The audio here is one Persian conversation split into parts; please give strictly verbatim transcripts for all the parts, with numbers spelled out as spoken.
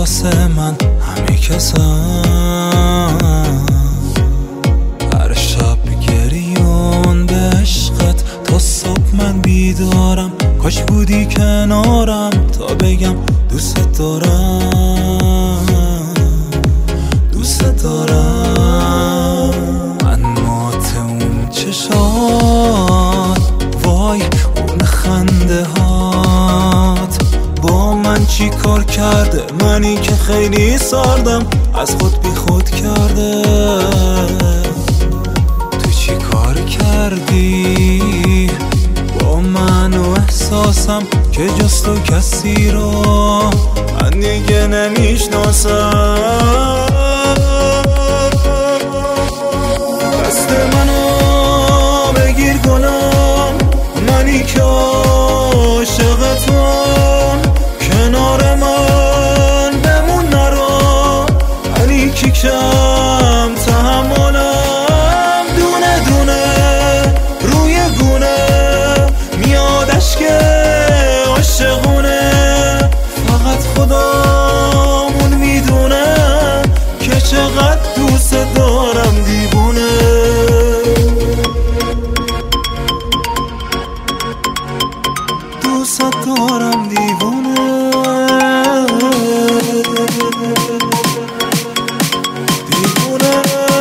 واسه من همه کسم. هر شب گریون به عشقت تا صبح من بیدارم، کاش بودی کنارم تا بگم دوست دارم دوست دارم. من مات اون چشات، وای اون خنده هات، با من چی کار کرده؟ منی که خیلی سردم، از خود بی خود کرده. تو چی کار کردی با من و احساسم که جز تو کسی رو من دیگه نمیشناسم؟ دست منو بگیر گلم، منی که عاشقتم، کنار من بمون نرو، منی که کم تحملم. دونه دونه روی گونه میادش که عاشقونه، فقط خدامون میدونه که چقدر دوست دارم دیوونه. دوست دارم دیوونه. دیوونه.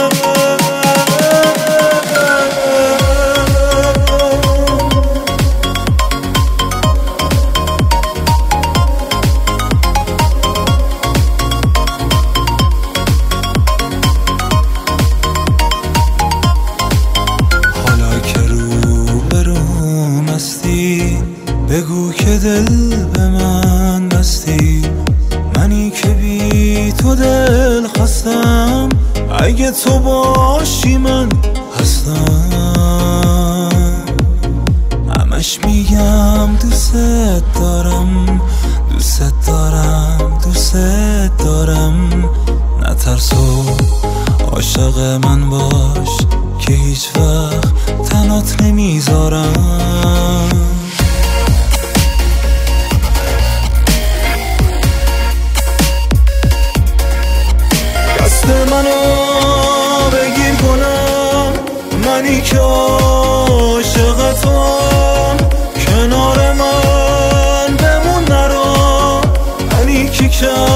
حالا که رو به روم هستی، بگو که دل به من بستی، منی که بی تو دل خستم. اگه تو باشی من هستم، همش میگم دوست دارم دوست دارم دوست دارم. نترسو عاشق من باش که هیچ وقت تنات نمیذارم. دست منو بگیر گلم، منی که عاشقتم، کنار من بمون نرو، منی که کم